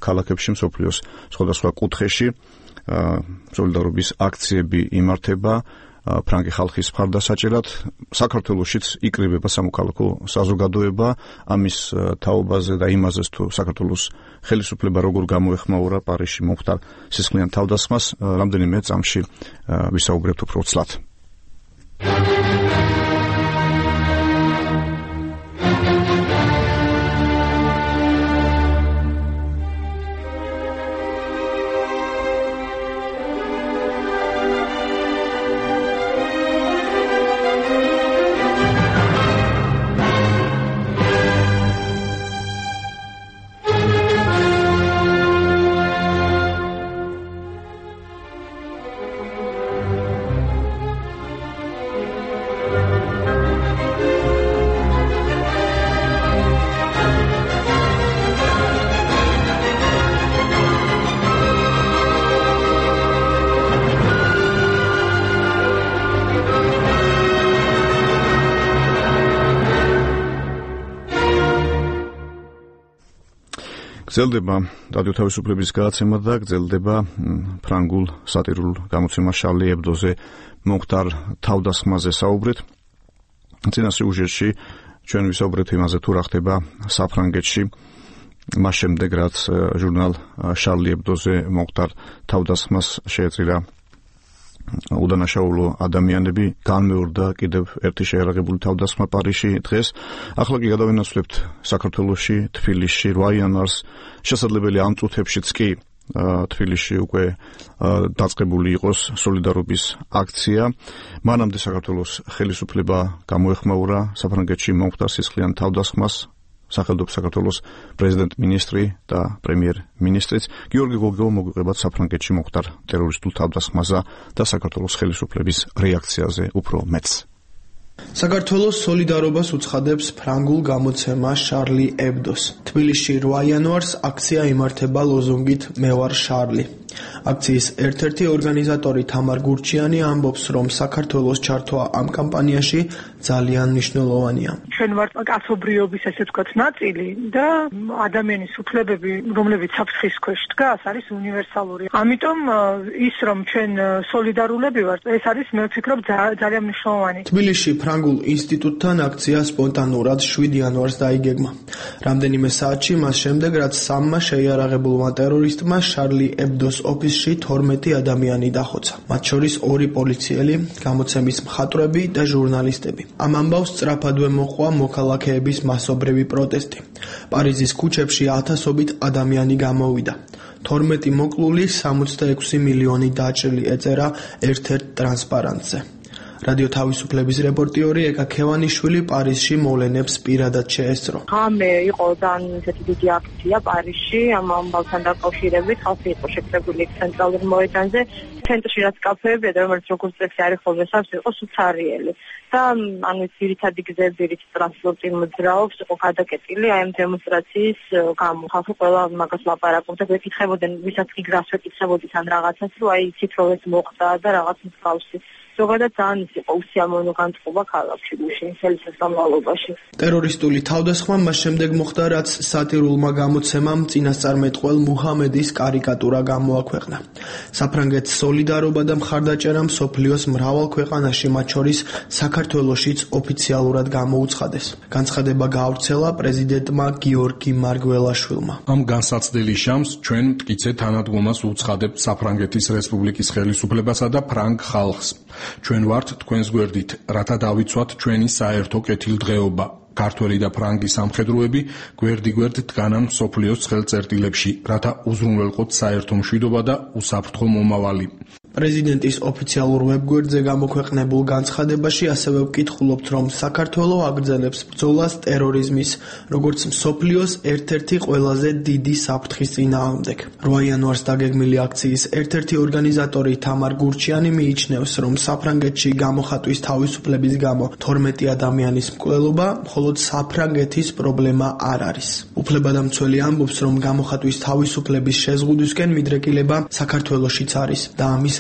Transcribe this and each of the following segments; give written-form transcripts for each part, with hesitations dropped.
ქალაქებში, მსოფლიოს სხვადასხვა კუთხეში სოლიდარობის აქციები იმართება ფრანგი ხალხის მხარდასაჭერად. საქართველოშიც იკრიბება სამოქალაქო საზოგადოება ამის თაობაზე და იმაზეც თუ საქართველოს ხელისუფლება როგორ გამოეხმაურა პარიზში მომხდარ სისხლიან თავდასხმას, რამდენიმე წამში ვისაუბრებთ უფრო ცლად. გრძელდება რადიო თავისუფლების გადაცემა და გრძელდება ფრანგულ სატირულ გამოცემა შარლი ებდოზე მომხდარ თავდასხმაზე საუბრით. წინა სიუჟეტში ჩვენ ვისაუბრეთ იმაზე თუ რა ხდება საფრანგეთში მას შემდეგ რაც ჟურნალ შარლი ებდოზე მომხდარ თავდასხმას შეეწირა უდანაშაულო ადამიანები, განმეორდა კიდევ ერთი შეერაღებული თავდასხმა პარიზში დღეს. ახლა კი გადავინაცვლებთ საქართველოში, თბილისში, 8 იანვარს, შესაძლებელი ამ წუთებშიც კი თბილისში უკვე დაწყებული იყოს სოლიდარობის აქცია. მანამდე საქართველოს ხელისუფლება გამოეხმაურა საფრანგეთში მომხდარ სისხლიან თავდასხმას. სახელმწიფო საქართველოს პრეზიდენტ-მინისტრი და პრემიერ-მინისტრიც გიორგი გოგო მოგვიყვებათ საფრანგეთში მომხდარ ტერორისტულ თავდასხმაზე და საქართველოს ხელისუფლების რეაქციაზე უფრო მეც. საქართველოს სოლიდარობას უცხადებს ფრანგულ გამოცემა შარლი ებდოს. თბილისში 8 იანვარს აქცია იმართება ლოზუნგით მე ვარ შარლი. აქციის ერთ-ერთი ორგანიზატორი თამარ გურჩიანი ამბობს, რომ საქართველოს ჩართვა ამ კამპანიაში ძალიან მნიშვნელოვანია. ჩვენ ვართ კაცობრიობის ესე ვთქვათ ნაწილი და ადამიანის უფლებები, რომლებიც საფრთხის ქვეშ დგას, არის უნივერსალური. ამიტომ ის რომ ჩვენ სოლიდარულები ვართ, ეს არის მე ვფიქრობ ძალიან მნიშვნელოვანი. თბილისში ფრანგულ ინსტიტუტთან აქცია სპონტანურად 7 იანვარს დაიგეგმა. რამდენიმე საათში მას შემდეგ, რაც სამმა შეიარაღებულმა ტერორისტმა შარლი ებდოს ოფისში 12 ადამიანი დახოცა. მათ შორის 2 პოლიციელი, გამოცემის მხატვრები და ჟურნალისტები. ამ ამბავს სწრაფადვე მოჰყვა მოქალაქეების მასობრივი პროტესტი. პარიზის ქუჩებში ათასობით ადამიანი გამოვიდა. 12 მოკლული 66 მილიონი დაჭრილი ეწერა ერთ-ერთ ტრანსპარანტზე. რადიო თავისუფლების რეპორტიორი ეკა ქევანიშვილი პარიზში მოვლენებს პირადად შეესწრო. ღამე იყო ძალიან ისეთი დიდი აქცია პარიზში ამ ამბავთან დაკავშირებით, ხალხი იყო შეკრებილი ცენტრალურ მოედანზე. ცენტრში რაც კაფეებია, რომელიც როგორც წესი არის ხოლმე სავს, იყო სუცარიელი. და ანუ ძირითადი გზები, რით ტრანსპორტი მოძრაობს, იყო გადაკეტილი აი ამ დემონსტრაციის გამო. ხალხი ყველა მაგას ლაპარაკობდა, გვეკითხებოდნენ, ვისაც კი გზას ვეკითხებოდით ან რაღაცას, რომ აი ცით რო ეს მოხდა და რაღაც მსგავსი. ზოგადად ძალიან ის იყო უსიამოვნო განწყობა ქალაქში გუშინ ხელის განმავლობაში. ტერორისტული თავდასხმა მას შემდეგ მოხდა, რაც სატირულმა გამოცემამ წინასწარმეტყველ მუჰამედის კარიკატურა გამოაქვეყნა. საფრანგეთის სოლიდარობა და მხარდაჭერა მსოფლიოს მრავალ ქვეყანაში, მათ შორის საქართველოშიც ოფიციალურად გამოუცხადეს. განცხადება გაავრცელა პრეზიდენტმა გიორგი მარგველაშვილმა. ამ განსაცდელი შამს ჩვენ მტკიცე თანადგომას უცხადებთ საფრანგეთის რესპუბლიკის ხელისუფლებასა და ფრანგ ხალხს. ჩვენ ვართ თქვენს გვერდით, რათა დავიცვათ ჩვენი საერთო კეთილდღეობა. ქართველი და ფრანგი სამხედროები გვერდ-გვერდ დგანან მსოფლიოს ხელწერტილებში, რათა უზრუნველყოთ საერთო მშვიდობა და უსაფრთხო მომავალი. პრეზიდენტის ოფიციალურ ვებგვერდზე გამოქვეყნებულ განცხადებაში ასევე ვკითხულობთ, რომ საქართველო აგრძელებს ბრძოლას ტერორიზმის, როგორც მსოფლიოს ერთ-ერთი ყველაზე დიდი საფრთხის წინააღმდეგ. 8 იანვარს დაგეგმილი აქციის ერთ-ერთი ორგანიზატორი თამარ გურჩიანი მიიჩნევს, რომ საფრანგეთში გამოხატვის თავისუფლების გამო 12 ადამიანის მკვლელობა მხოლოდ საფრანგეთის პრობლემა არ არის. უფლებადამცველი ამბობს, რომ გამოხატვის თავისუფლების შეზღუდვისკენ მიდრეკილება საქართველოშიც არის და ამის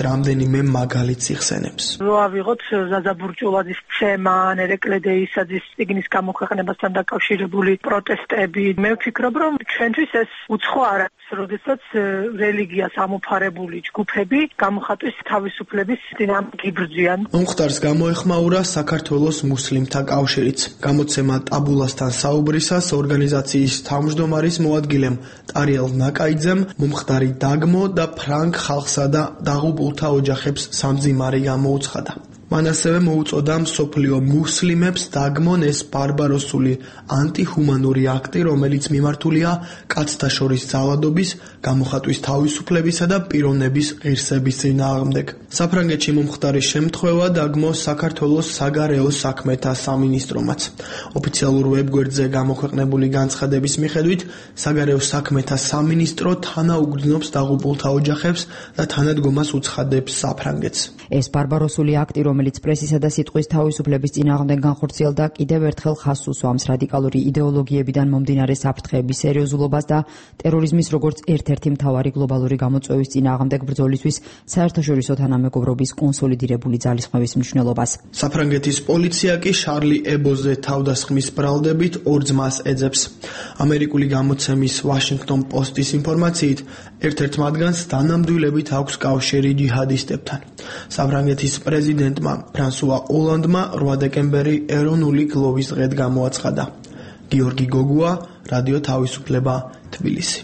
რამდენიმე მაგალითს იხსენებს. რო ავიღოთ ზაზაბურჭულაძის ცემა, ერეკლე დეისაძის წიგნის გამოქვეყნებასთან დაკავშირებული პროტესტები, მე ვფიქრობ, რომ ჩვენთვის ეს უცხო არ არის, როდესაც რელიგიას ამოფარებული ჯგუფები გამოხატვის თავისუფლების წინააღმდეგ იბრძვიან. მომხდარს გამოეხმაურა საქართველოს მუსლიმთა კავშირიც. გამოცემა ტაბულასთან საუბრისას ორგანიზაციის თავმჯდომარის მოადგილემ ტარიელ ნაკაიძემ მომხდარი დაგმო და ფრანგ ხალხსა და დაღუპულთა ოჯახებს სამძიმარი გამოუცხადა. მან ასევე მოუწოდა მსოფლიო მუსლიმებს დაგმონ ეს ბარბაროსული ანტიჰუმანური აქტი, რომელიც მიმართულია კაცთა შორის ძალადობის, გამოხატვის თავისუფლებისა და პიროვნების ღირსების წინააღმდეგ. საფრანგეთში მომხდარის შემთხვევა დაგმო საქართველოს საგარეო საქმეთა სამინისტრომაც. ოფიციალურ ვებგვერდზე გამოქვეყნებული განცხადების მიხედვით, საგარეო საქმეთა სამინისტრო თანაუგრძნობს დაღუპულთა ოჯახებს და თანადგომას უცხადებს საფრანგეთს. ეს ბარბაროსული აქტი, რომელიც პრესისა და სიტყვის თავისუფლების წინააღმდეგ განხორციელდა, კიდევ ერთხელ ხაზს უსვამს რადიკალური იდეოლოგიებიდან მომდინარე საფრთხეების სერიოზულობას და ტერორიზმის როგორც ერთ-ერთი მთავარი გლობალური გამოწვევის წინააღმდეგ ბრძოლისთვის საერთაშორისო თანამეგობრობის კონსოლიდირებული ძალისხმევის მნიშვნელობას. საფრანგეთის პოლიცია კი შარლი ებოზე თავდასხმის ბრალდებით ორ ძმას ეძებს. ამერიკული გამოცემის Washington Post-ის ინფორმაციით, ერთ-ერთ მათგანს თანამდვილებით აქვს კავშირი ჯიჰადისტებთან. საფრანგეთის პრეზიდენტმა ფრანსუა ოლანდმა 8 დეკემბერი ეროვნული გლოვის დღედ გამოაცხადა. გიორგი გოგუა, რადიო თავისუფლება, თბილისი.